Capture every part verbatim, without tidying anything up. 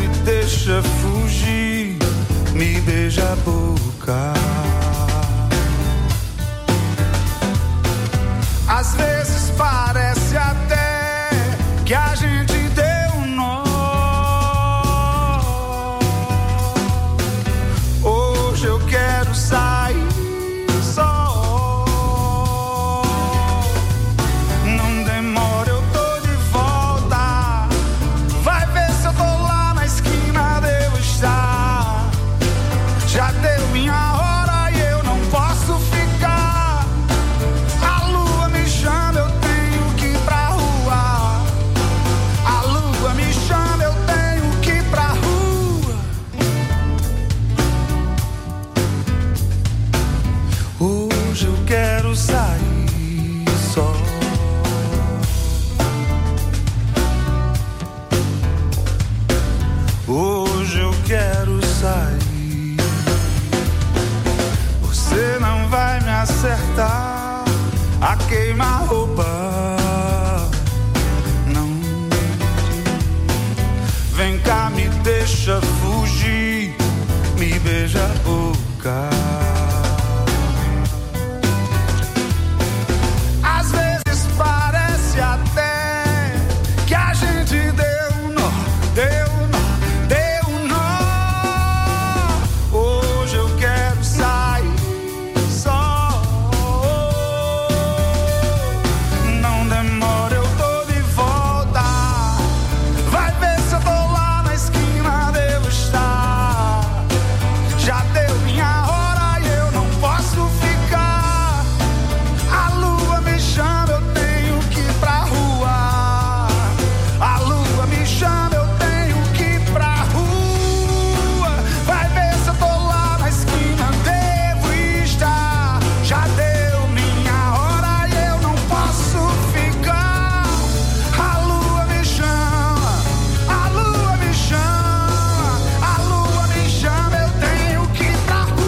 me deixa fugir, me beija a boca. Às vezes parece até que a gente deu um nó. Hoje eu quero sair só. Não demora, eu tô de volta. Vai ver se eu tô lá na esquina, devo estar. Já deu minha hora e eu não posso ficar. A lua me chama, eu tenho que ir pra rua. A lua me chama, eu tenho que ir pra rua. Hoje eu quero sair só. Hoje eu quero sair. Você não vai me acertar a queima-roupa. Não. Vem cá, me deixa fugir, me beija a boca. Às vezes parece até que a gente deu um nó, deu um nó, deu um nó. Hoje eu quero sair só. Não demora, eu tô de volta. Vai ver se eu tô lá na esquina, devo estar. Já deu minha hora e eu não posso ficar. A lua me chama, eu tenho que ir pra rua. A lua me chama, eu tenho que ir pra rua. Vai ver se eu tô lá na esquina, devo estar. Já deu minha hora e eu não posso ficar. A lua me chama, a lua me chama, a lua me chama, eu tenho que ir pra rua.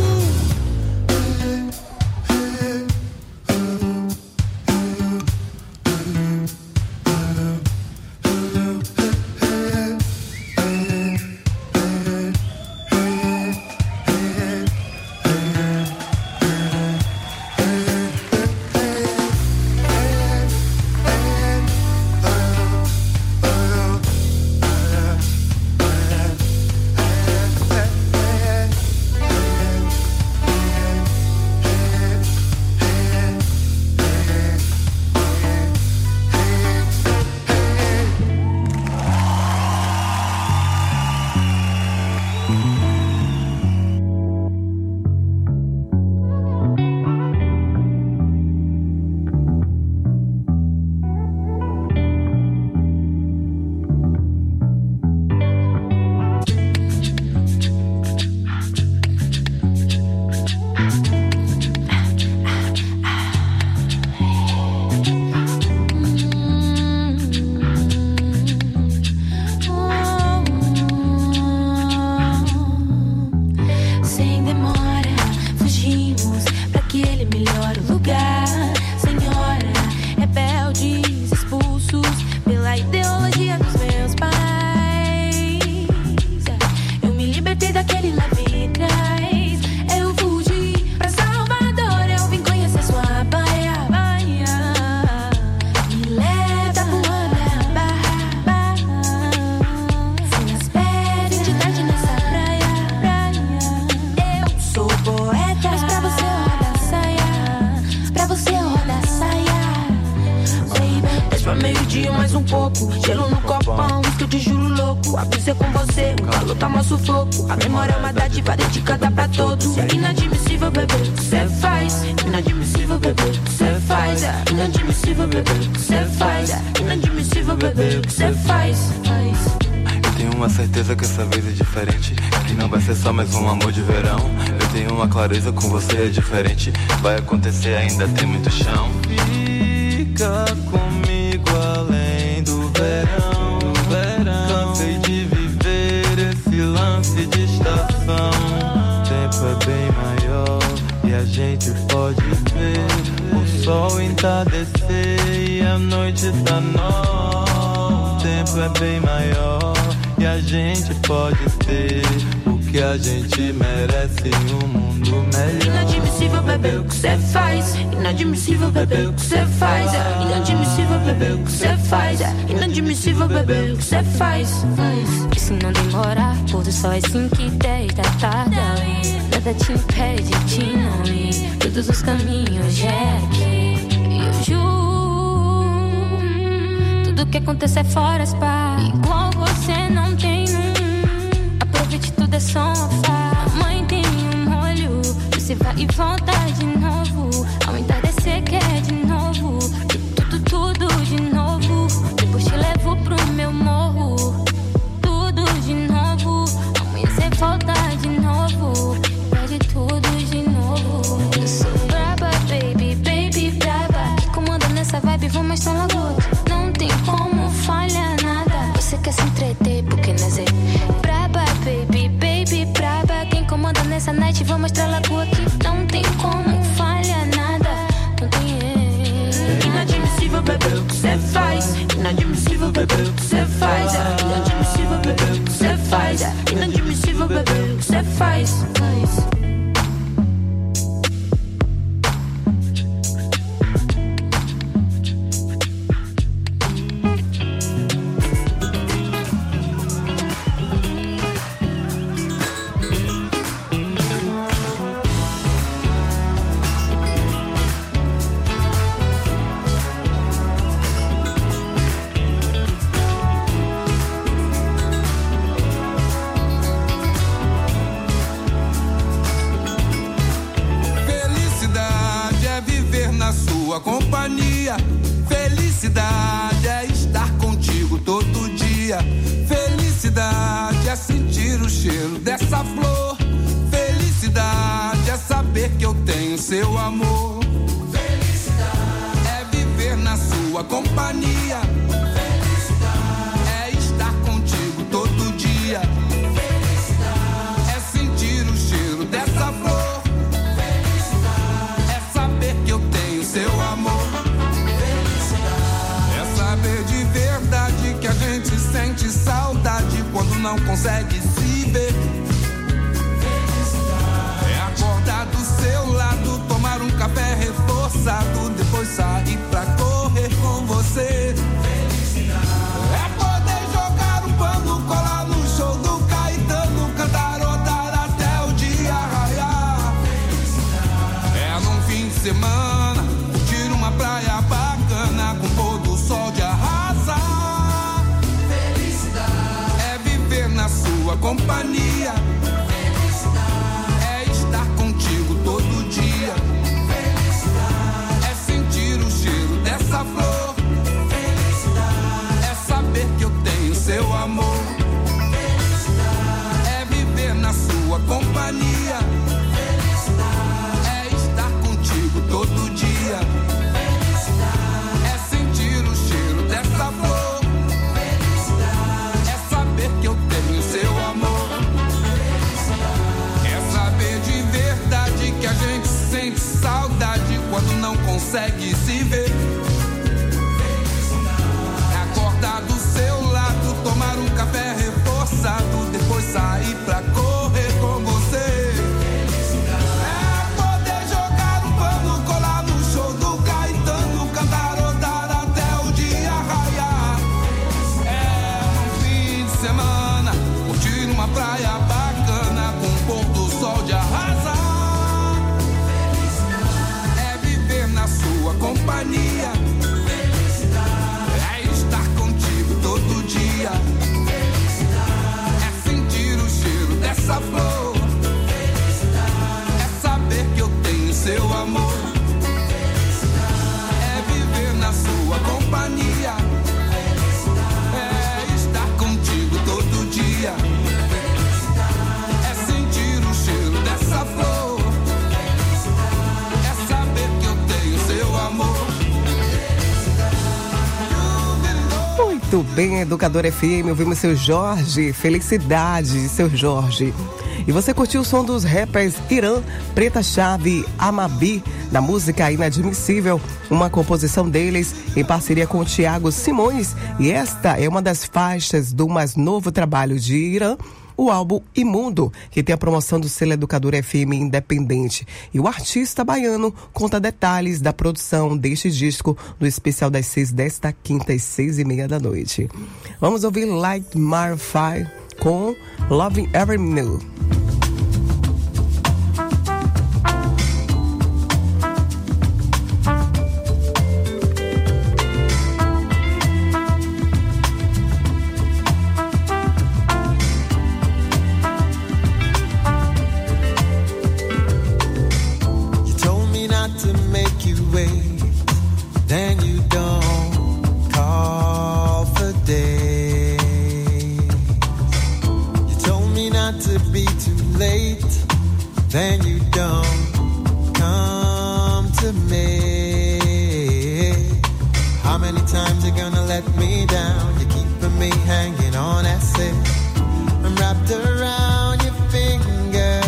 Sem demora, fugimos pra aquele melhor lugar. Senhora, rebeldes, expulsos pela ideologia dos meus pais. Eu me libertei daquele leve trás. Eu fugi pra Salvador, eu vim conhecer sua baia, baia. Me leva voando a barra, barra. Sem as pernas, identidade nessa praia, praia. Eu sou poeta, mas pra você eu rodo a saia. Pra você eu rodo a saia. Baby, desce pra meio-dia mais um pouco. Gelo no copão, isso que eu te juro louco. A brisa é com você, o calor tá mó sufoco. A memória é uma dádiva dedicada pra todos. É inadmissível, bebê, o que cê faz. Inadmissível, bebê, o que cê faz. Inadmissível, bebê, o que cê faz. Inadmissível, bebê, o que cê faz. Faz. Eu tenho uma certeza que essa vez é diferente, que não vai ser só mais um amor de verão. Eu tenho uma clareza, com você é diferente. Vai acontecer, ainda tem muito chão. Fica comigo além do verão, do verão. Cansei de viver esse lance de estação. O tempo é bem maior e a gente pode ver o sol entardecer e a noite tá nova. O tempo é bem maior e a gente pode ter o que a gente merece em um mundo melhor. Inadmissível, bebê, o que cê faz. Inadmissível, bebê, o que cê faz. É inadmissível, bebê, o que cê faz. É inadmissível, bebê, o que cê faz. E se não demorar, pôr do sol é cinco e dez da tarde. Nada te impede de não ir. Todos os caminhos é aqui. E eu juro, tudo que acontecer fora as paz. Igual você não tem um. Aproveite, tudo é só uma farsa. Mãe tem um olho, você vai e volta de novo. Ao entardecer quer de novo. Tudo, tudo de novo. Depois te levo pro meu morro. Tudo de novo. Amanhã cê volta de novo. Pede tudo de novo. Eu sou braba, baby, baby, braba. Que comanda nessa vibe, vou mostrar logo. Não tem como falhar nada. Você quer se entreter, porque nós é braba, baby, baby, braba. Quem comanda nessa night, vou mostrar logo aqui. Não tem como falhar nada. Não tem erro. Inadmissível, bebê, o que cê faz. Inadmissível, bebê, o que cê faz. É inadmissível, bebê, o que cê faz. É inadmissível, bebê, o que cê faz. Faz. Companhia, felicidade é estar contigo todo dia. Felicidade é sentir o cheiro dessa flor. Felicidade é saber que eu tenho seu amor. Felicidade é viver na sua companhia. Felicidade é estar contigo todo dia. Felicidade é sentir o cheiro dessa flor. Seu amor, felicidade é saber de verdade que a gente sente saudade quando não consegue se ver. Felicidade é acordar do seu lado, tomar um café reforçado, depois sair pra correr com você. Felicidade é poder jogar um pano, colar no show do Caetano, cantarotar até o dia raiar. Felicidade é num fim de semana praia bacana com pôr do sol de arrasar. Felicidade é viver na sua companhia. Felicidade é estar contigo todo dia. Felicidade é sentir o cheiro dessa flor. Felicidade é saber que eu tenho seu amor. Felicidade é viver na sua companhia. Felicidade é estar contigo todo dia. Saudade quando não consegue se ver. É acordar do seu lado, tomar um café reforçado, depois sair pra correr com você. É poder jogar um pano, colar no show do Caetano, cantarotar até o dia raiar. É um fim de semana, curtir uma praia bacana com um pôr do sol de arrasar. Sua companhia, felicidade é estar contigo todo dia. Felicidade é sentir o cheiro dessa flor. Felicidade é saber que eu tenho seu amor. Felicidade é viver na sua companhia. Felicidade é estar contigo todo dia. Felicidade é sentir o cheiro dessa flor. Muito bem, Educador F M, ouvimos seu Jorge, felicidade, seu Jorge. E você curtiu o som dos rappers Irã, Preta Chave, Amabi, da música Inadmissível, uma composição deles em parceria com o Thiago Simões. E esta é uma das faixas do mais novo trabalho de Irã, o álbum Imundo, que tem a promoção do selo Educador F M Independente. E o artista baiano conta detalhes da produção deste disco no especial das seis desta quinta às seis e meia da noite. Vamos ouvir Like Marfai com Loving Every New. Then you don't come to me. How many times you gonna let me down? You're keeping me hanging on, that's it. I'm wrapped around your finger.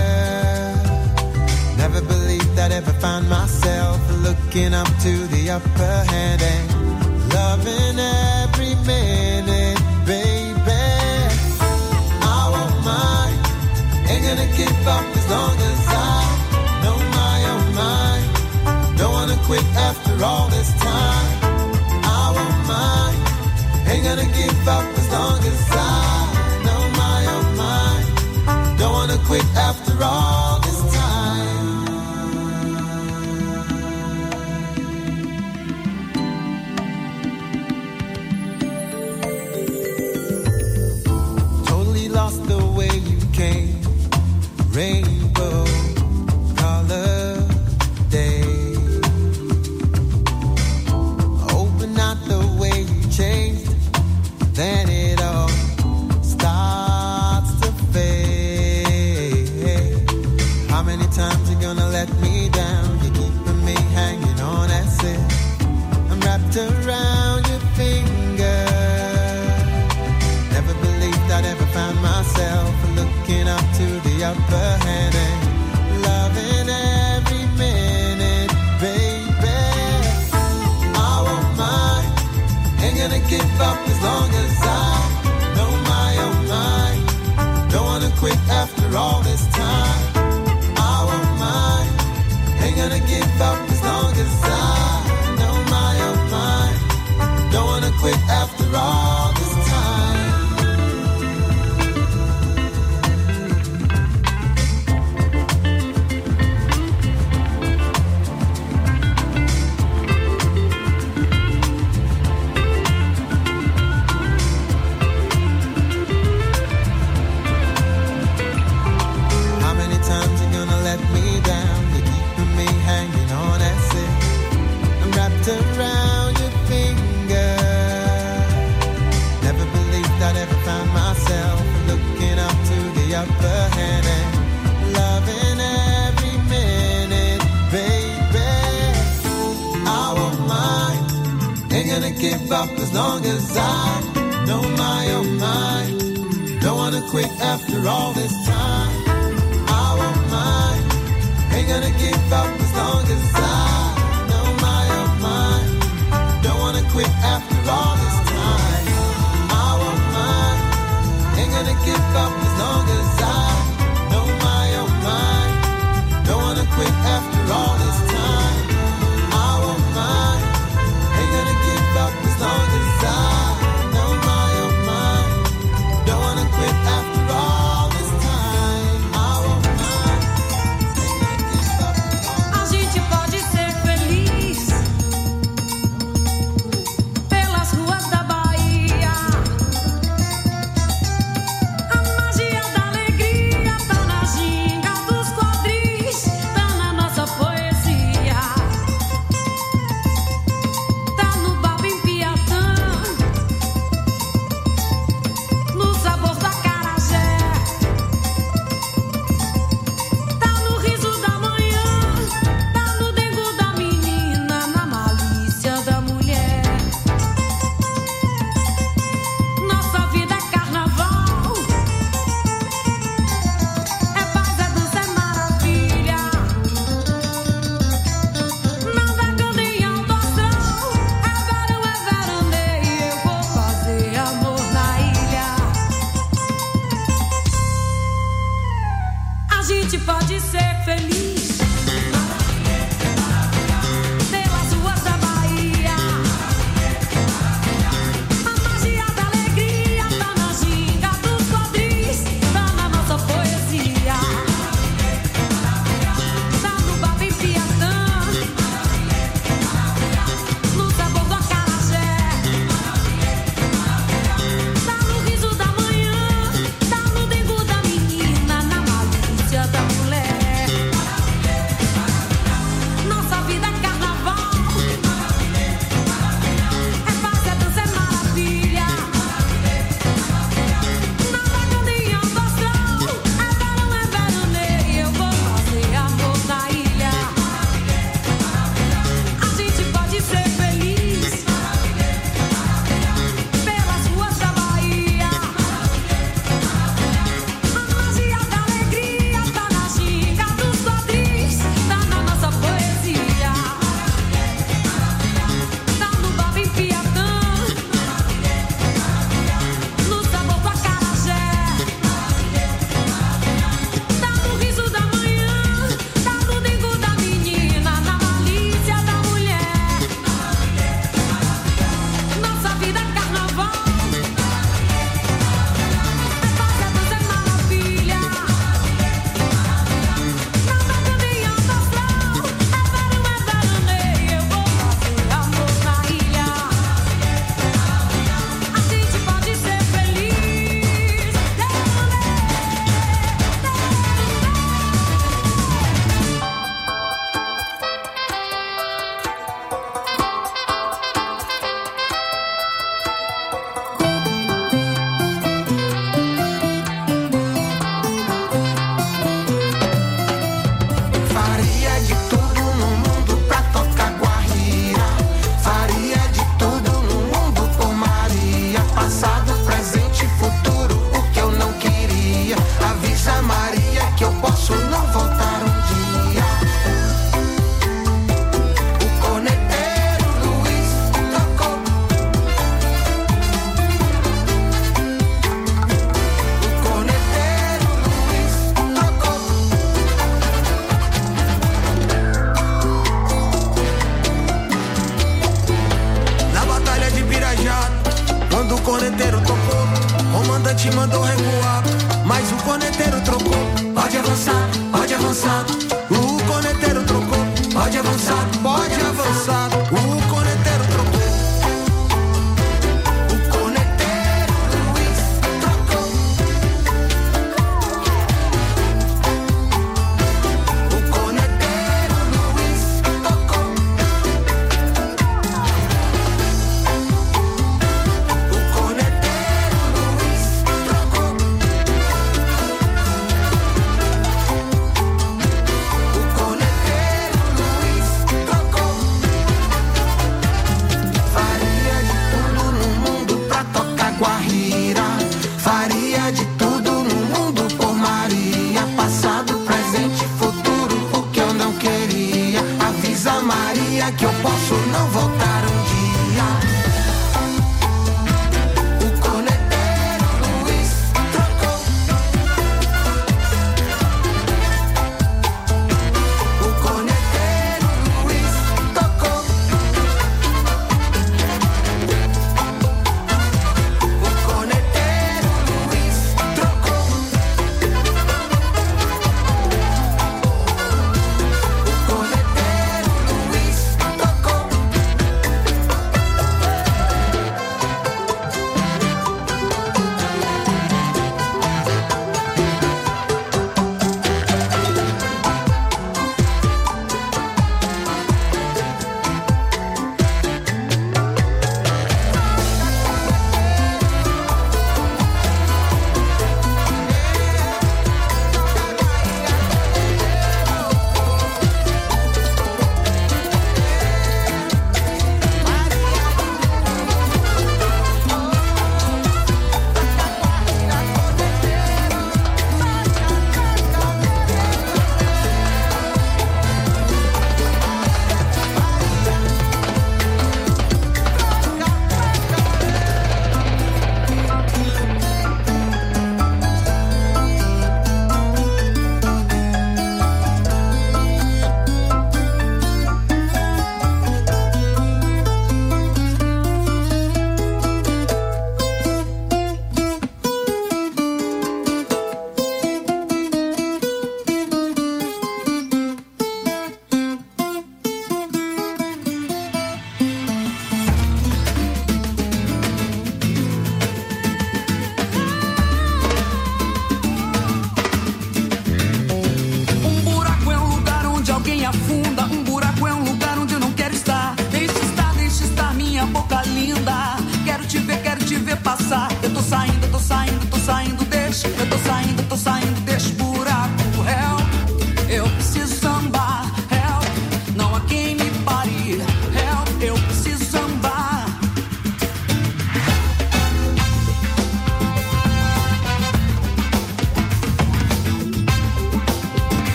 Never believed I'd ever find myself looking up to the upper hand and loving every minute, baby. I won't mind, ain't gonna give up as long as I know my own mind. Don't wanna quit after all this time. I won't mind, ain't gonna give up as long as I know my own mind. Don't wanna quit after all this time. Totally lost the way you came. Rainbow color day. Open not the way you changed, then it all starts to fade. How many times you gonna let me down? You're keeping me hanging on, that's it. I'm wrapped around your finger. Never believed I'd ever find myself looking up to the upper hand and loving every minute, baby. I won't mind, ain't gonna give up as long as I know my own mind. Don't wanna quit after all this time. I won't mind, ain't gonna give up as long as I know my own mind. Don't wanna quit after all this time. Around your finger. Never believed I'd ever find myself looking up to the upper hand and loving every minute, baby. I won't mind, ain't gonna give up as long as I know my own mind. Don't wanna quit after all this time. I won't mind, ain't gonna give up as long as I quit after all this time. I won't mind, ain't gonna give up as long as I know my own mind. Don't wanna quit after all this time. I won't mind, ain't gonna give up as long as I know my own mind. Don't wanna quit after all this time. I won't mind, ain't gonna give up as long as I gente pode ser feliz pelas ruas da Bahia. A magia da alegria tá na ginga dos quadris, tá na nossa poesia, tá no baba em Piatã, no sabor do acarajé, tá no riso da manhã, tá no dengo da menina, na malícia da mulher. Nossa vida é carnaval, é paz, é dança, é maravilha. Nada caminhão do astral, é verão, é veraneio, eu vou fazer amor na ilha. A gente pode ser feliz pelas ruas da Bahia. A magia da alegria tá na ginga dos quadris, tá na nossa poesia, tá no baba em Piatã, no sabor do acarajé, tá no riso da manhã, tá no dengo da menina, na malícia da mulher. Nossa vida é carnaval, é paz, é dança, é maravilha. Nada caminhão do astral, é verão, é veraneio, eu vou fazer amor na ilha. A gente pode ser feliz. Faria de tudo no mundo pra tocar guarrira. Faria de tudo no mundo por Maria. Passado, presente e futuro, o que eu não queria. Avisa Maria que eu posso não voltar um dia. O corneteiro Luiz tocou. O corneteiro Luiz tocou. Na batalha de Pirajá, quando o corneteiro tocou, o comandante mandou recuar, mas o corneteiro trocou. Pode avançar, pode avançar. O corneteiro trocou. Pode avançar, pode avançar. O corneteiro trocou. O corneteiro Luiz trocou. O corneteiro Luiz tocou. O corneteiro Luiz trocou. O corneteiro Luiz trocou. Faria de tudo no mundo pra tocar guarrira. Faria de tudo no mundo por Maria. Passado, presente e futuro, o que eu não queria. Avisa Maria que eu posso não voltar um dia. O corneteiro Luiz trocou. O corneteiro Luiz tocou. O corneteiro Luiz trocou. O corneteiro Luiz tocou.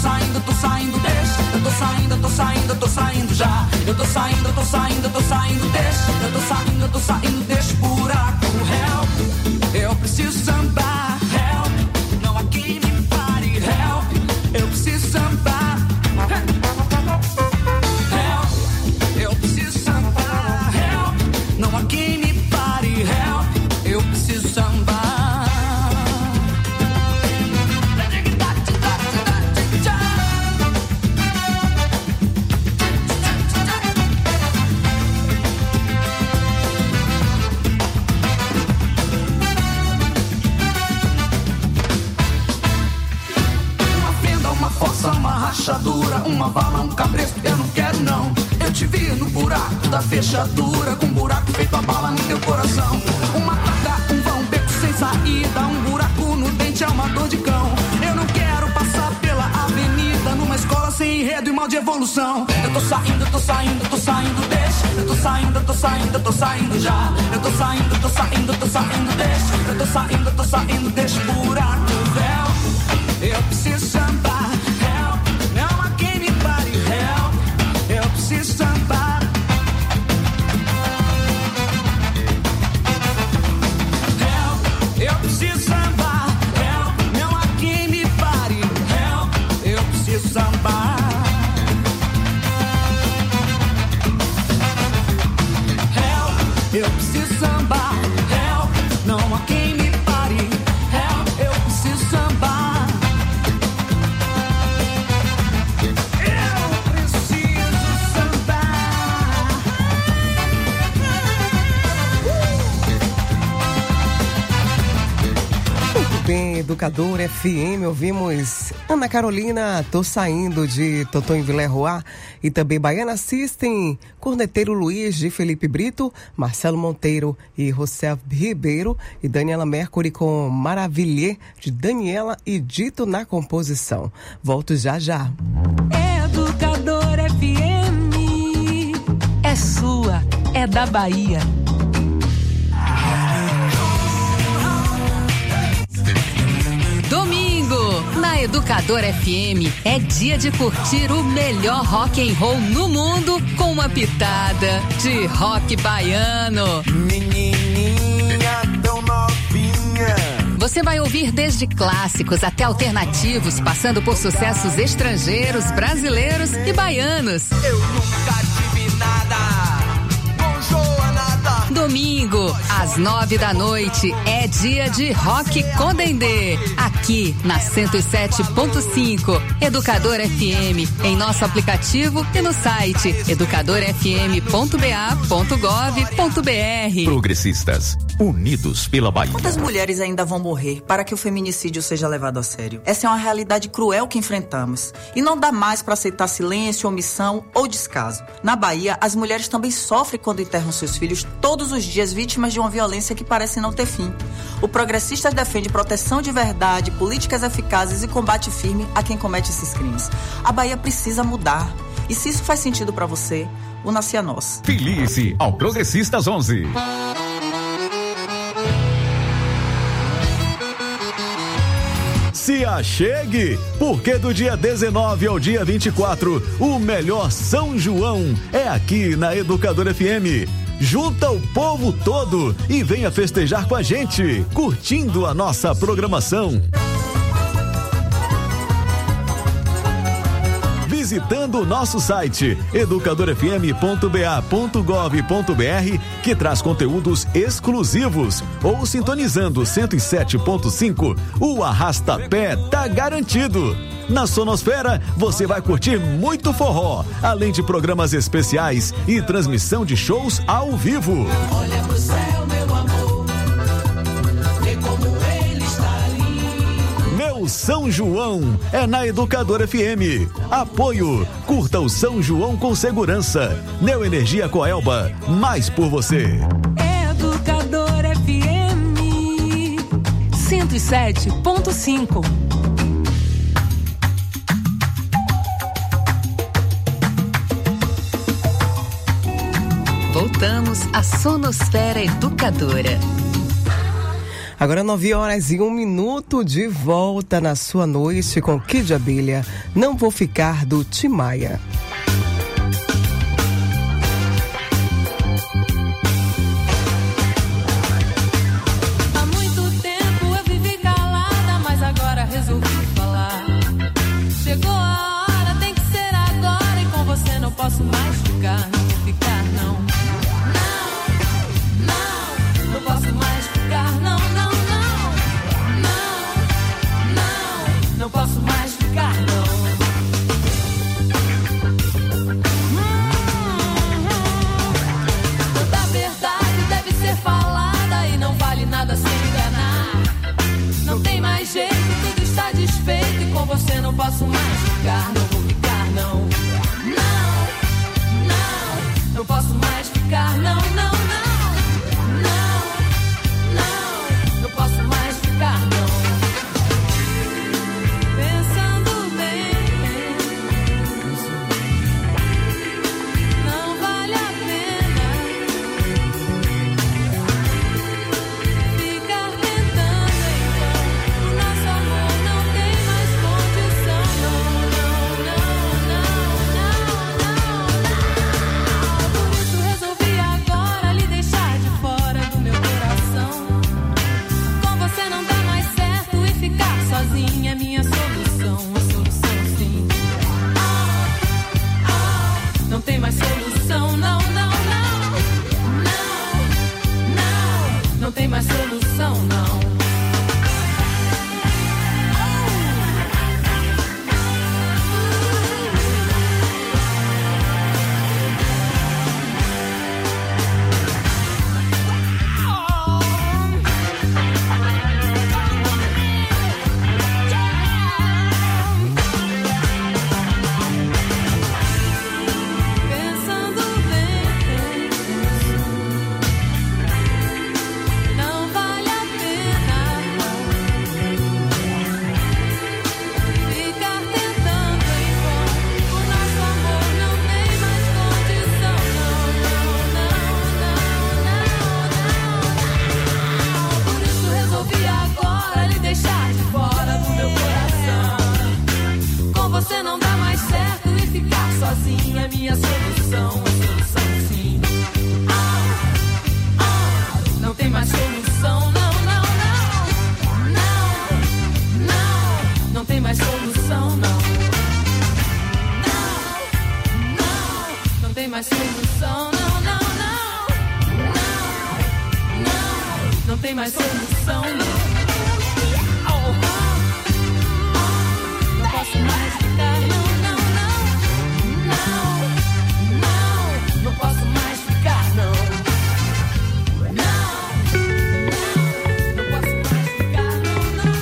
saindo, tô saindo, deixa. Eu tô saindo, eu tô saindo, eu tô saindo já. Eu tô saindo, eu tô saindo, eu tô saindo, deixa. Eu tô saindo, eu tô saindo, deixa o buraco. Help, eu preciso sambar. Help, não há quem me pare. Help, eu preciso sambar. Help, eu preciso sambar. Help, não há quem me pare. Help, eu preciso sambar. Uma rachadura, uma vala, um cabresto, eu não quero não. Eu te vi no buraco da fechadura, com um buraco feito a bala no teu coração. Uma taca, um vão, beco sem saída, um buraco no dente é uma dor de cão. Eu não quero passar pela avenida, numa escola sem enredo e mal de evolução. Eu tô saindo, eu tô saindo, eu tô saindo, deixa. Eu tô saindo, eu tô saindo, eu tô saindo já. Eu tô saindo, eu tô saindo, eu tô saindo, deixa. Eu tô saindo, eu tô saindo, deixa o buraco, véu. Eu preciso sambar. Sambar. Help, eu preciso sambar. Help, não há quem me pare. Help, eu preciso sambar. Help, eu preciso sambar. Help, não há quem me pare. Help, eu preciso sambar. Bem, Educador F M, ouvimos Ana Carolina, Tô Saindo, de Totonho Villerroy, e também Baiana System, Corneteiro Luiz, de Felipe Brito, Marcelo Monteiro e Rousseff Ribeiro, e Daniela Mercury com Maravilhê, de Daniela e Dito na composição. Volto já já. Educador F M é sua, é da Bahia. Domingo, na Educador F M, é dia de curtir o melhor rock and roll no mundo com uma pitada de rock baiano. Menininha tão novinha. Você vai ouvir desde clássicos até alternativos, passando por sucessos estrangeiros, brasileiros e baianos. Eu nunca tive nada, não joa nada. Domingo, às nove da noite, é dia de Rock com Dendê, aqui na cento e sete ponto cinco, Educador F M, em nosso aplicativo e no site educador f m ponto b a ponto gov ponto b r. Progressistas, unidos pela Bahia. Quantas mulheres ainda vão morrer para que o feminicídio seja levado a sério? Essa é uma realidade cruel que enfrentamos. E não dá mais para aceitar silêncio, omissão ou descaso. Na Bahia, as mulheres também sofrem quando enterram seus filhos todos os dias, vítimas de uma violência que parece não ter fim. O Progressistas defende proteção de verdade, políticas eficazes e combate firme a quem comete esses crimes. A Bahia precisa mudar. E se isso faz sentido para você, una-se a nós. Filie-se ao Progressistas onze. Se achegue, porque do dia dezenove ao dia vinte e quatro, o melhor São João é aqui na Educador F M. Junta o povo todo e venha festejar com a gente, curtindo a nossa programação. Visitando o nosso site educador f m ponto b a ponto gov ponto b r, que traz conteúdos exclusivos, ou sintonizando cento e sete ponto cinco, o arrasta-pé tá garantido. Na Sonosfera, você vai curtir muito forró, além de programas especiais e transmissão de shows ao vivo. Olha pro céu, meu amor, vê como ele está lindo. Meu São João é na Educador F M. Apoio, curta o São João com segurança. Neoenergia Coelba, mais por você. Educador F M cento e sete ponto cinco. Voltamos à Sonosfera Educadora. Agora nove horas e um minuto, de volta na sua noite com Kid Abelha. Não vou ficar, do Tim Maia. Há muito tempo eu vivi calada, mas agora resolvi falar. Chegou a hora, tem que ser agora, e com você não posso mais ficar. Não vou ficar, não. Não, não, não posso mais ficar, não, não, não. Não, não, não posso mais ficar, não. Toda verdade deve ser falada e não vale nada se enganar. Não tem mais jeito, tudo está desfeito, e com você não posso mais ficar, não vou ficar, não. Não, não, não posso mais ficar, não, não, não. Não, não, não posso mais ficar, não. Pensando bem, não vale a pena ficar tentando em vão. O nosso amor não tem mais condição, não, não, não, não, não, não. Por isso resolvi agora lhe deixar de fora do meu coração. Com você não dá mais certo, e ficar sozinha é minha solução, a solução sim. Ah, ah, não tem mais solução, não, não, não. Não, não, não tem mais solução, não. Pensando bem, não vale a pena ficar tentando em vão. O nosso amor não tem mais condição, não, não, não, não, não, não. Por isso resolvi agora lhe deixar de fora do meu coração. Com você não dá mais certo, e ficar sozinha é minha solução, a solução sim. Ah, ah, não tem mais solução, não, não, não. Não, não, não tem mais solução, não. Não, não, não tem mais solução, não, não, não. Não, não, não tem mais solução, não. Oh, oh, oh, não posso mais ficar, não, não, não. Não, não, não posso mais ficar, não. Não, não, não posso mais ficar, não, não,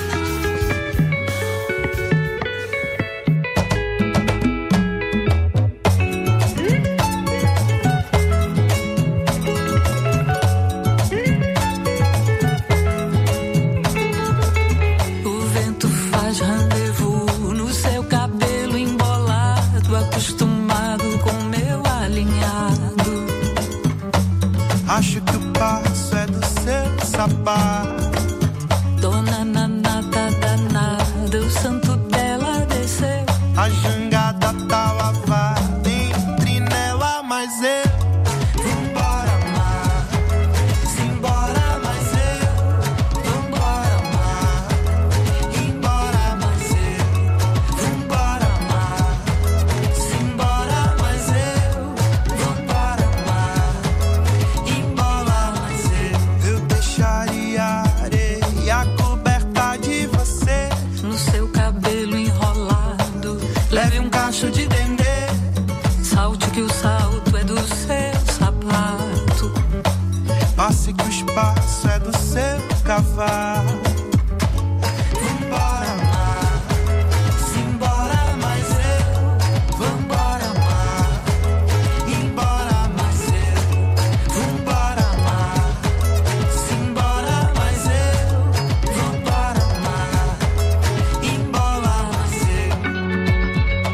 O vento faz rendezvous no seu cabelo embolado, acostumado com meu alinhado. Acho que o passo é do seu sapato. Dona Nanata danada, o santo dela desceu. A jangada tá lavada entre nela, mas eu vambora amar. Simbora, mas eu vambora amar. Embora, mas eu vambora amar. Simbora, mas eu vambora amar. Embora, mas eu eu deixaria a areia coberta de você. No seu cabelo enrolado, Leve um cacho de dendê. salte que o salto é do seu sapato. Passe que o espaço é do seu cavalo. Vambora amar. Simbora, mas eu vambora amar. Embora, mas eu vambora amar. Simbora, mas eu vambora amar. Embora, mas eu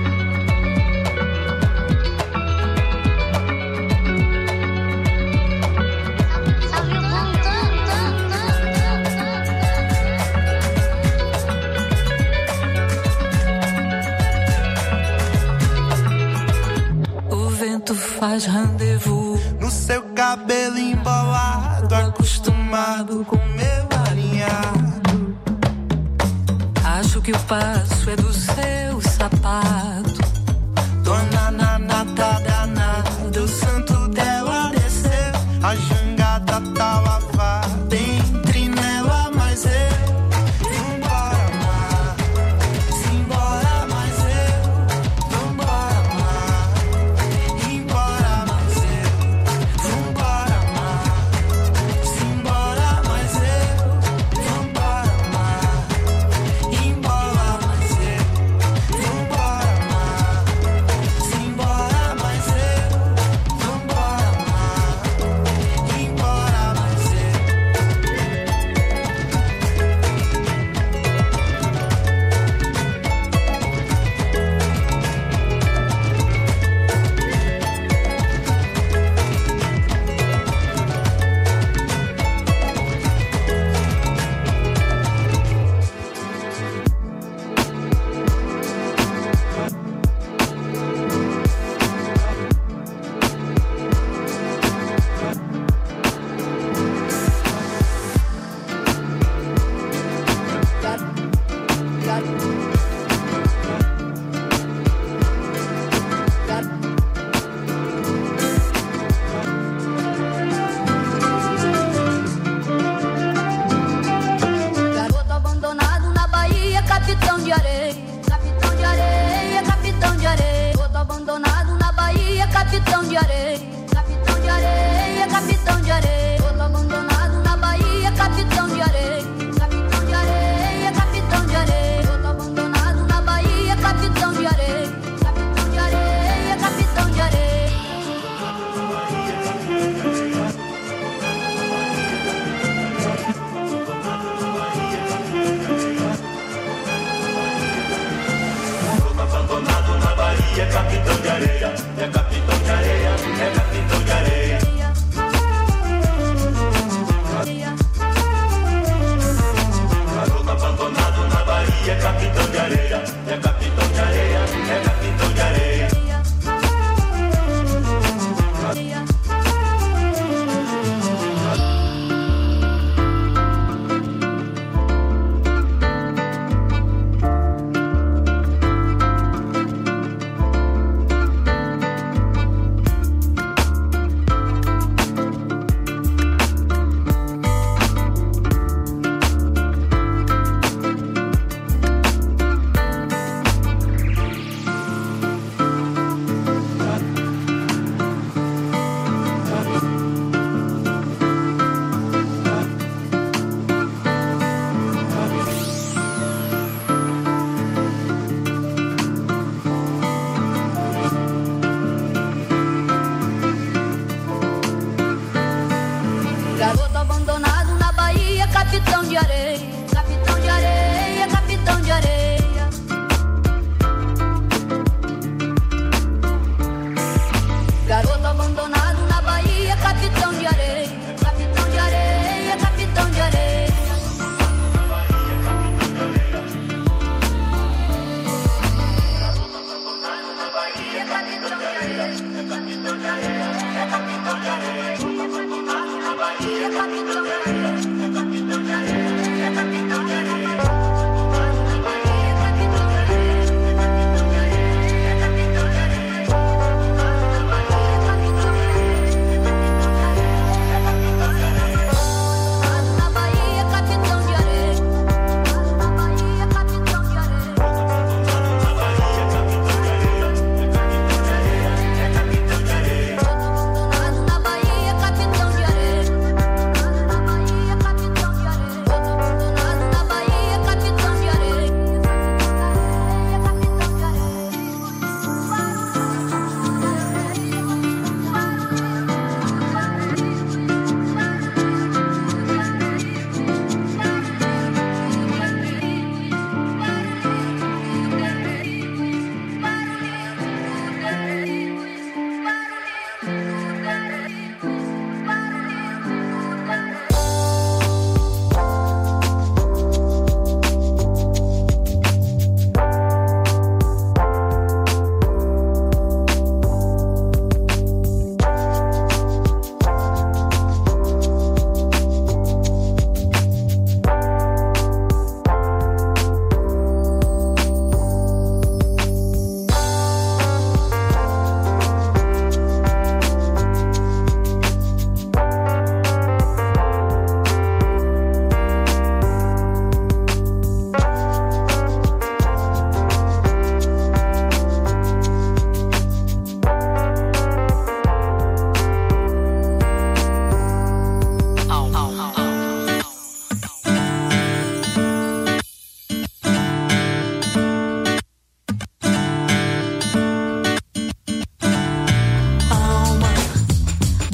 Salve o faz rendezvous. No seu cabelo embolado, acostumado com meu alinhado. Acho que o passo é do seu sapato. Dona Nanata danada, o santo dela desceu. A jangada tá lavada, entre nela, mas eu vambora amar. Simbora, mas eu vambora amar. Embora, mas eu vambora amar. Simbora, mas eu vambora amar. Embora, mas eu vambora amar.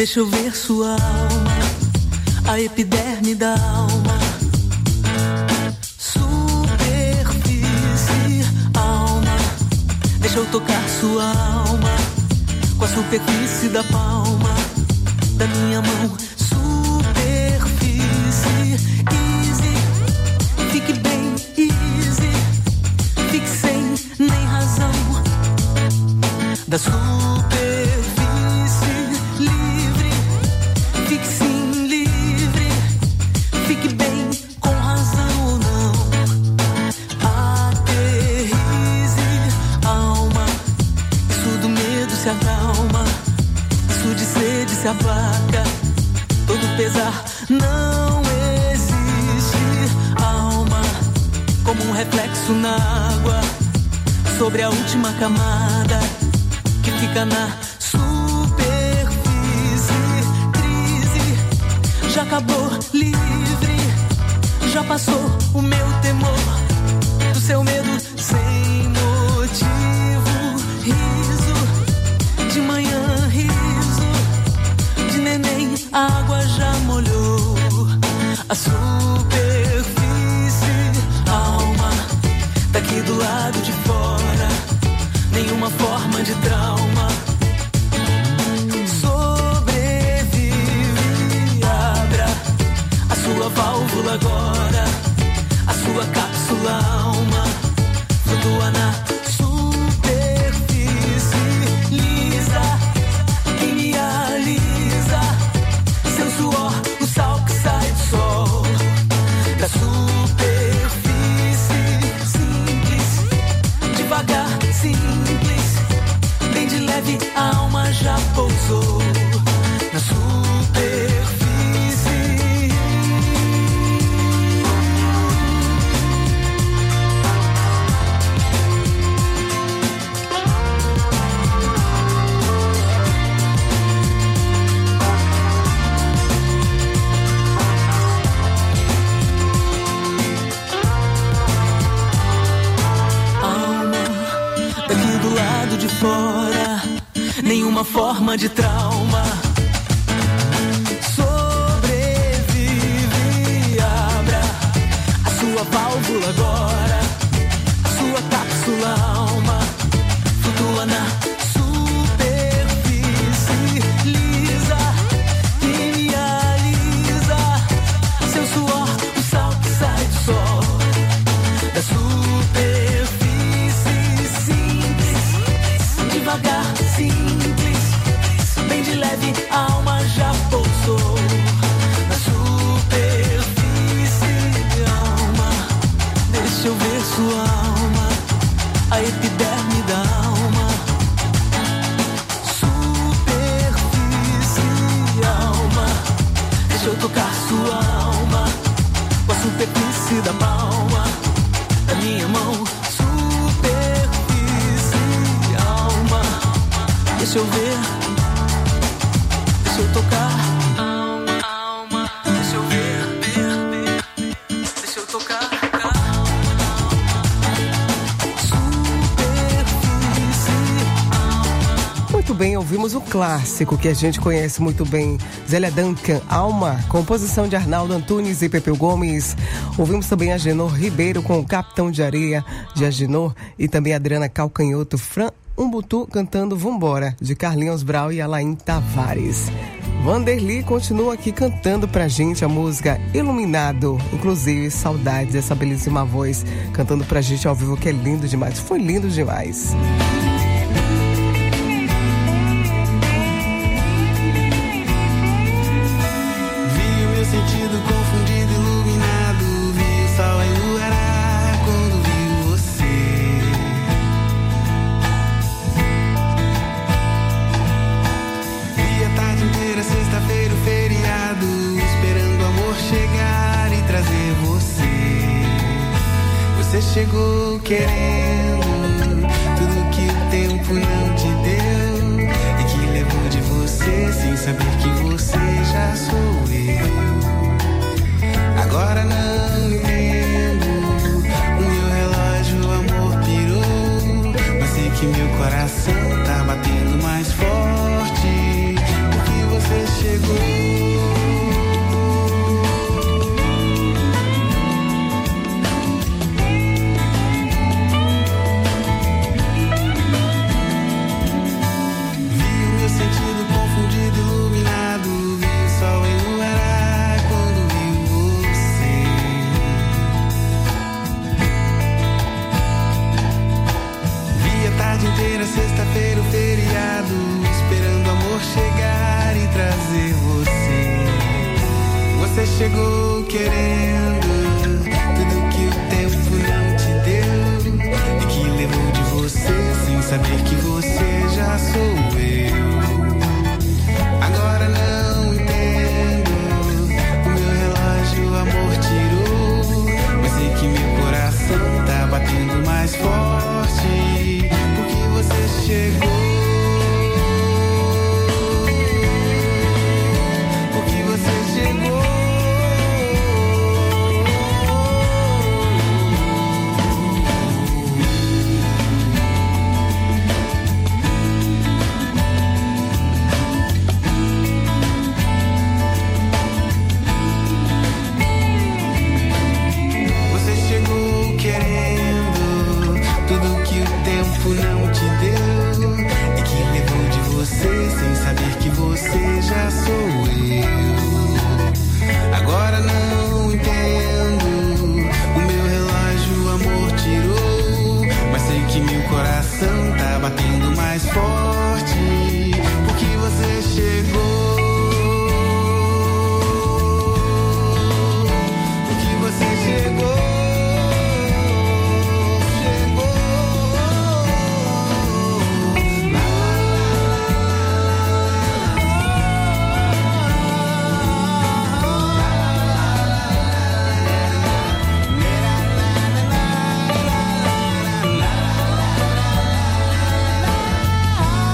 Deixa eu ver sua alma, a epiderme da alma. Superfície, alma. Deixa eu tocar sua alma com a superfície da palma da minha mão. Superfície, easy. Fique bem, easy. Fique sem nem razão da superfície. Se acalma, isso de sede se aplaca, todo pesar não existe. Alma, como um reflexo na água, sobre a última camada, que fica na superfície. Crise, já acabou, livre, já passou o meu temor, do seu medo sem motivo. Riso, de manhã, riso, de neném, a água já molhou a superfície. Alma, daqui do lado de fora, nenhuma forma de trauma. Sobrevive, abra a sua válvula agora, a sua cápsula alma, flutua na da superfície, simples, devagar, simples, bem de leve, a alma já pousou na superfície. De fora, nenhuma forma de trauma. Sobrevive, abra a sua válvula agora, a sua cápsula alma, flutua na superfície lisa, que realiza seu suor, o sal que sai do sol da superfície. Devagar, simples, bem de leve, a alma já pousou na superfície. Alma, deixa eu ver sua alma, a epiderme da alma. Superfície, alma, deixa eu tocar sua alma com a superfície da palma da minha mão. Deixa eu ver, deixa eu tocar, alma, alma, deixa eu ver, ver, ver, deixa eu tocar, superfície, alma. Muito bem, ouvimos o clássico que a gente conhece muito bem, Zélia Duncan, Alma, composição de Arnaldo Antunes e Pepeu Gomes. Ouvimos também Agenor Ribeiro com o Capitão de Areia de Agenor e também Adriana Calcanhoto, Fran Umbutu cantando Vambora, de Carlinhos Brau e Alain Tavares. Vanderly continua aqui cantando pra gente a música Iluminado, inclusive saudades dessa belíssima voz, cantando pra gente ao vivo, que é lindo demais, foi lindo demais. Vi o meu sentido confundido, iluminado, vi o sol enluarar quando vi você. Sexta-feira, o feriado, esperando o amor chegar e trazer você. Você chegou querendo tudo que o tempo não te deu e que levou de você sem saber que você já sou eu. Agora não me lembro, o meu relógio, o amor pirou, mas sei que meu coração tá batendo mais forte. Porque você chegou. Sexta-feira, o feriado, esperando o amor chegar e trazer você. Você chegou querendo tudo que o tempo não te deu e que levou de você sem saber que você já sou eu. Agora não entendo, o meu relógio o amor tirou, mas sei que meu coração tá batendo mais forte. Você chegou, porque você chegou. Você chegou querendo tudo que o tempo não te deu e que levou de você sem saber que você já sou eu. Agora não entendo, o meu relógio o amor tirou, mas sei que meu coração tá batendo mais forte, porque você chegou, porque você chegou. La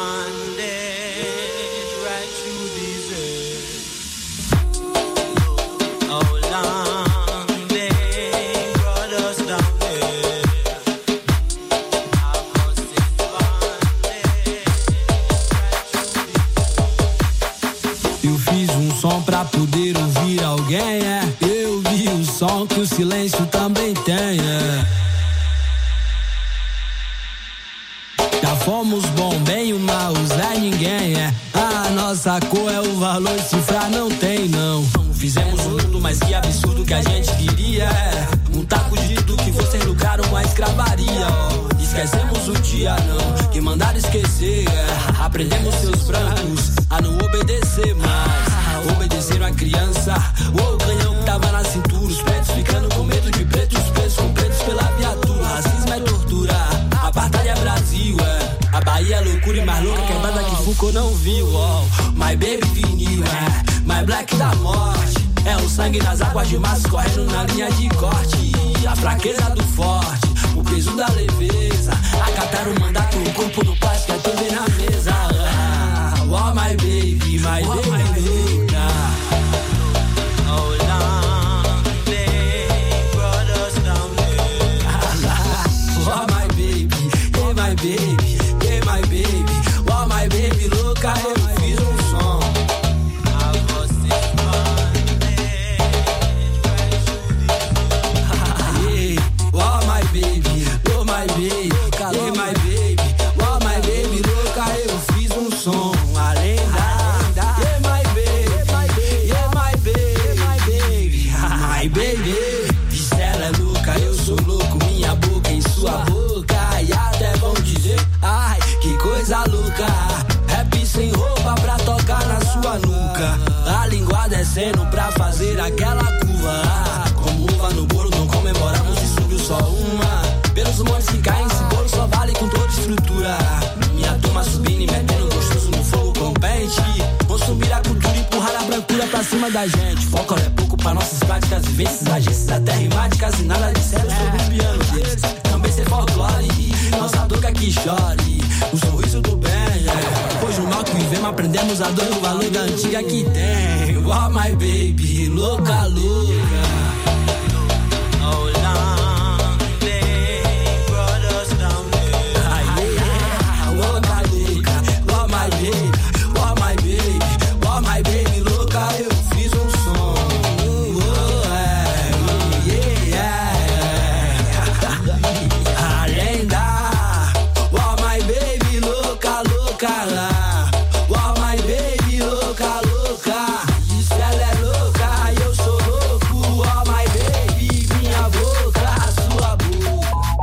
bondage right through these earth. Oh, long they brought us down there. Our cost is bondage right through these earth. Eu fiz um som pra poder ouvir alguém, é. Eu vi o som que o silêncio também tem, é. Já fomos bom, bem, o mal, Zé ninguém, é. A nossa cor é o valor, cifra não tem, não. Fizemos um mundo mais que absurdo que a gente queria, é. Um taco de tudo que vocês lucraram com a escravaria, ó. Esquecemos o dia, não, que mandaram esquecer, é. Aprendemos seus brancos a não obedecer mais. Obedeceram a criança, o canhão que tava na cintura. Os pretos ficando com medo de pretos, presos com pretos pela viatura. Racismo é tortura, apartheid é Brasil, é. A Bahia é loucura e mais louca, quebrada que Foucault não viu, ó. My baby vinil, é. My black da morte, é o sangue nas águas de março correndo na linha de corte. A fraqueza do forte, o peso da leveza. Acatar o mandato, o corpo do plástico é tudo na mesa. Ah, oh my baby, my oh, baby, my baby. Baby, hey my baby, oh my baby, louca, eu fiz um som. A você hey, oh my baby, oh my baby, hey my baby, oh my baby, louca, eu fiz um som. Além da, hey my baby, hey my baby, my baby, my baby. Diz ela é louca, eu sou louco, minha boca em sua boca. E até vão dizer, ai, que coisa louca. Rap sem roupa pra tocar na sua nuca. A língua descendo pra fazer aquela curva. Ah, como uva no bolo, não comemoramos e subiu só uma. Pelos montes que caem, esse bolo só vale com toda estrutura. Minha turma subindo e metendo gostoso no fogo com pente. Vou subir a cultura e empurrar a brancura pra cima da gente. Foco é pouco pra nossas práticas, vivências, agências até rimáticas. E nada de sério sobre o piano deles. Também ser folclore, nossa boca que chore, o sorriso do bem, é. Pois no mal que vivemos aprendemos a dor e o valor da antiga que tem. Oh my baby, louca, louca. Oh long they brought us down there. Ah, yeah, louca, louca. Oh my baby, oh my baby, oh my baby, louca, eu fiz um som. Oh, yeah, yeah. Além da, oh my baby, louca, louca lá. Oh my baby, louca, louca. Diz que ela é louca, eu sou louco. Oh my baby, minha boca, sua boca.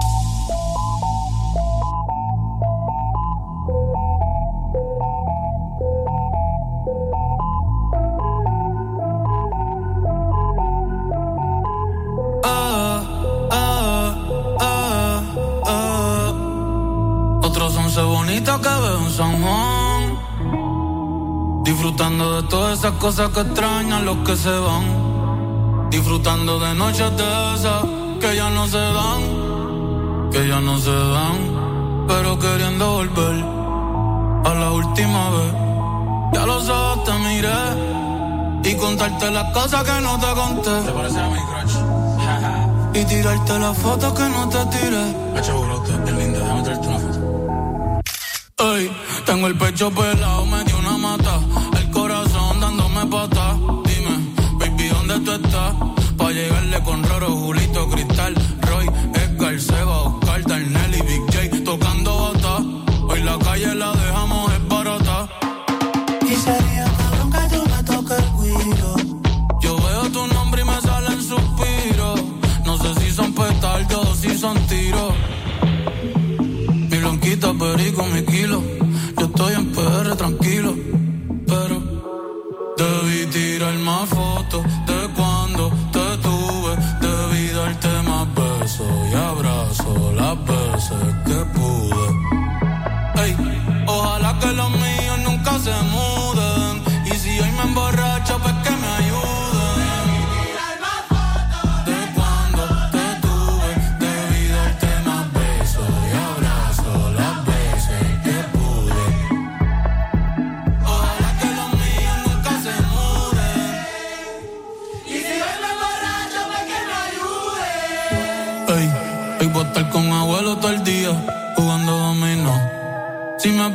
Ah, ah, ah, ah. Otros once bonitas que veo en San Juan, disfrutando de todas esas cosas que extrañan los que se van, disfrutando de noches de esas que ya no se dan, que ya no se dan, pero queriendo volver a la última vez. Ya los ojos te miré y contarte las cosas que no te conté. Te parece a mi crush. Y tirarte las fotos que no te tiré. Hacho, bro, es linda, déjame traerte una foto. Ey, tengo el pecho pelado, me dio una mata. El corazón dándome pata. Dime, baby, ¿dónde tú estás? Pa' llegarle con Roro, Julito, Cristal, Roy, Edgar, Seba, Oscar, Darnell y Big J tocando bata. Hoy la calle la dejamos esbarata. Y sería cabrón que tú me toques el guiro. Yo veo tu nombre y me salen suspiros. No sé si son petardos o si son tiros. Mi blanquita, perico, mi kilo. Yo estoy en P R tranquilo, pero debí tirar más fotos de cuando te tuve. Debí darte más besos y abrazos las veces que pude. Ey, ojalá que los míos nunca se muden. Y si hoy me emborracho, pues que me ayuden.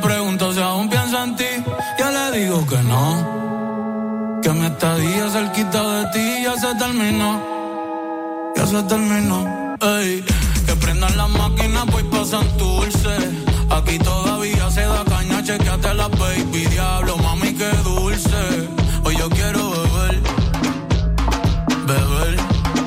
pregunto si aún pienso en ti, yo le digo que no. Que mi estadía cerquita de ti ya se terminó. Ya se terminó. Ey, que prendan las máquinas, pues pasan dulce. Aquí todavía se da caña, chequeate la baby. Diablo, mami, qué dulce. Hoy yo quiero beber, beber,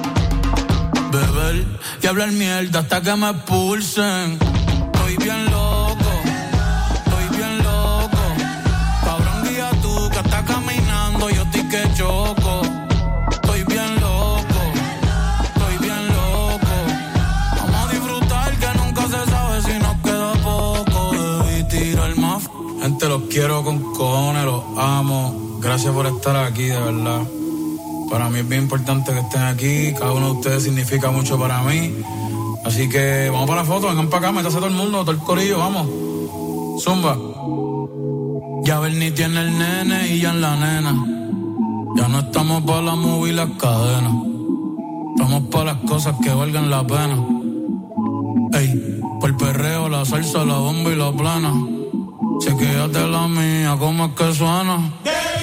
beber y hablar mierda hasta que me expulsen. Estoy bien loco, estoy bien loco. Cabrón, guía tú que estás caminando, yo estoy que choco. Estoy bien loco, estoy bien loco. Vamos a disfrutar que nunca se sabe si nos queda poco. Debí tirar más. Gente, los quiero con cojones, los amo. Gracias por estar aquí, de verdad. Para mí es bien importante que estén aquí. Cada uno de ustedes significa mucho para mí. Así que vamos para la foto, vengan para acá, métase todo el mundo, todo el corillo, vamos. Zumba. Ya Bernie tiene el nene y ya en la nena. Ya no estamos para la movie y las cadenas. Estamos para las cosas que valgan la pena. Ey, por el perreo, la salsa, la bomba y la plana. Chequéate la mía, ¿cómo es que suena?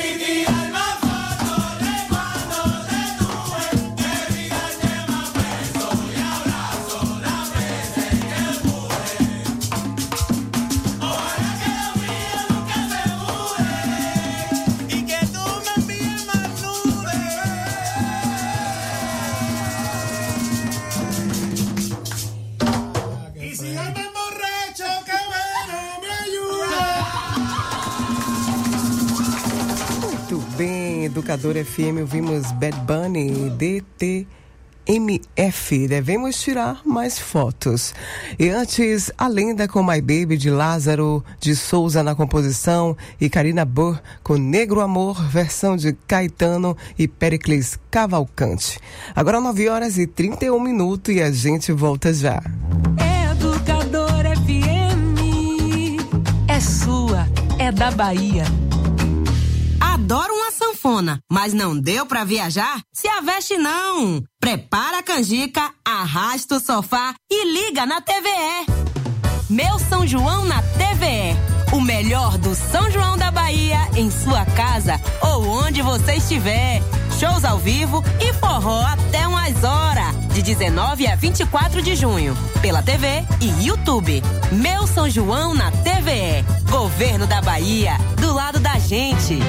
Educador F M, ouvimos Bad Bunny, D T M F. Devemos tirar mais fotos. E antes, a lenda com My Baby, de Lázaro de Souza na composição, e Karina Burr com Negro Amor, versão de Caetano e Pericles Cavalcante. Agora nove horas e trinta e um minutos e a gente volta já. Educador F M é sua, é da Bahia. Adoro uma sanfona, mas não deu pra viajar? Se aveste não! Prepara a canjica, arrasta o sofá e liga na T V E. Meu São João na T V E. O melhor do São João da Bahia em sua casa ou onde você estiver. Shows ao vivo e forró até umas horas. De dezenove a vinte e quatro de junho. Pela T V e YouTube. Meu São João na T V E. Governo da Bahia. Do lado da gente.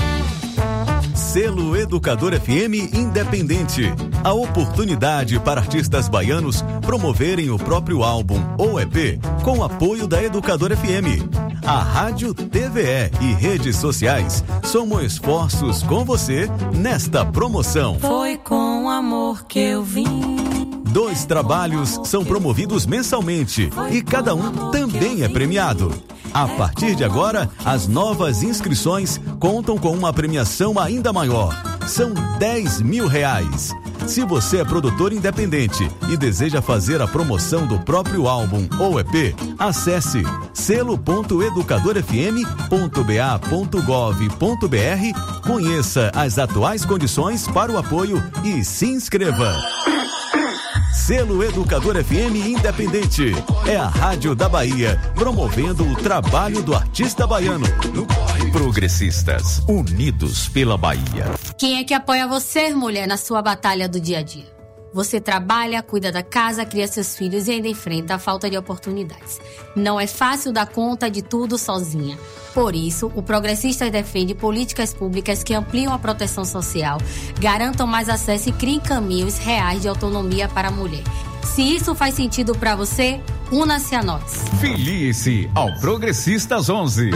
Selo Educador F M Independente. A oportunidade para artistas baianos promoverem o próprio álbum ou E P com o apoio da Educador F M. A Rádio, T V E e redes sociais somam esforços com você nesta promoção. Foi com amor que eu vim. Dois trabalhos são promovidos mensalmente e cada um também é premiado. A partir de agora, as novas inscrições contam com uma premiação ainda maior. São dez mil reais. Se você é produtor independente e deseja fazer a promoção do próprio álbum ou E P, acesse selo ponto educador f m ponto b a ponto gov ponto b r, conheça as atuais condições para o apoio e se inscreva. Selo Educador F M Independente. É a Rádio da Bahia, promovendo o trabalho do artista baiano. Progressistas, unidos pela Bahia. Quem é que apoia você, mulher, na sua batalha do dia a dia? Você trabalha, cuida da casa, cria seus filhos e ainda enfrenta a falta de oportunidades. Não é fácil dar conta de tudo sozinha. Por isso, o Progressistas defende políticas públicas que ampliam a proteção social, garantam mais acesso e criem caminhos reais de autonomia para a mulher. Se isso faz sentido para você, una-se a nós. Filie-se ao Progressistas onze.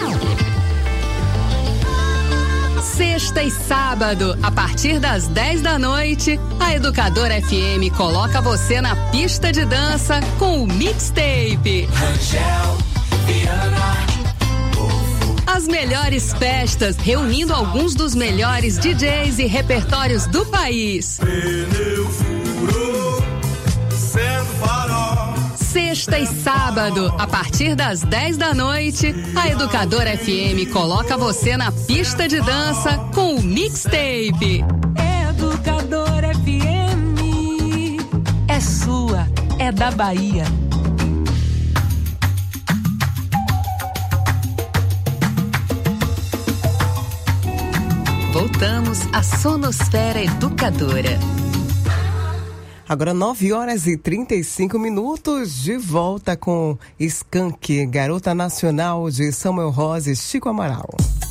Sexta e sábado, a partir das dez da noite, a Educadora F M coloca você na pista de dança com o Mixtape. Rangel, Viana, As melhores festas, reunindo alguns dos melhores D Js e repertórios do país. pneu furou, sendo farol. Sexta e sábado, a partir das dez da noite, a Educadora F M coloca você na pista de dança com o Mixtape. Educador F M é sua, é da Bahia. voltamos à Sonosfera Educadora. Agora nove horas e trinta e cinco minutos, de volta com Skank, Garota Nacional de Samuel Rose e Chico Amaral.